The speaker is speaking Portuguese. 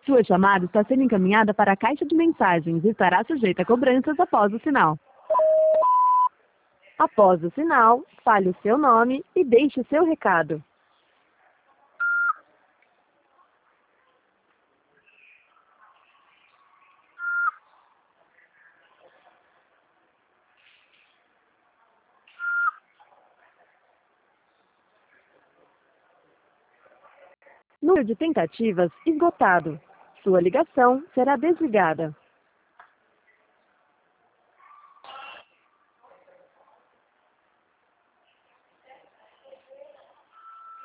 Sua chamada está sendo encaminhada para a caixa de mensagens e estará sujeita a cobranças após o sinal. Após o sinal, fale o seu nome e deixe o seu recado. Número de tentativas esgotado. Sua ligação será desligada.